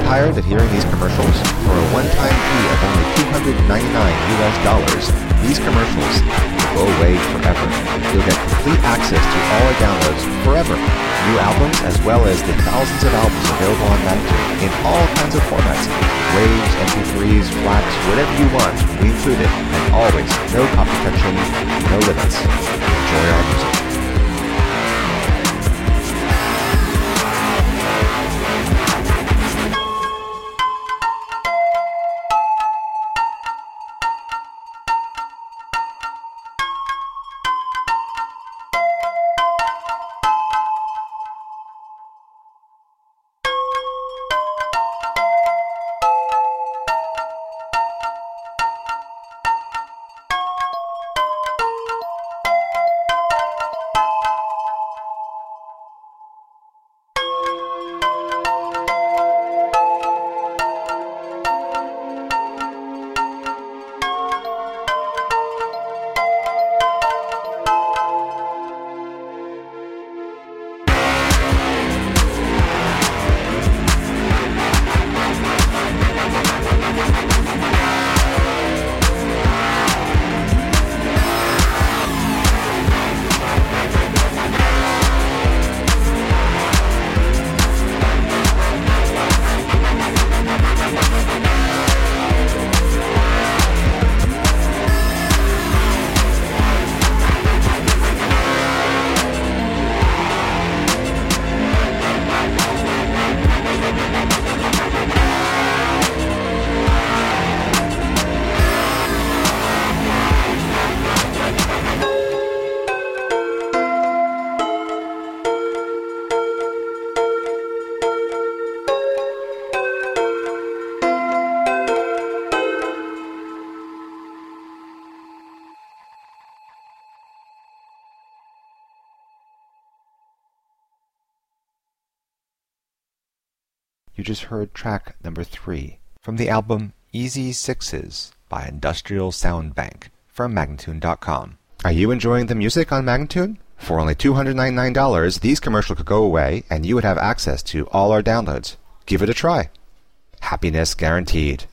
tired of hearing these commercials? For a one-time fee of only $299, these commercials will go away forever. You'll get complete access to all our downloads forever. New albums as well as the thousands of albums available on Magnatune in all kinds of formats. Waves, MP3s, FLACs, whatever you want, we include it. And always, no copy protection, no limits. Enjoy our music. You just heard track number 3 from the album Easy Sixes by Industrial Sound Bank from Magnatune.com. Are you enjoying the music on Magnatune? For only $299, these commercials could go away and you would have access to all our downloads. Give it a try. Happiness guaranteed.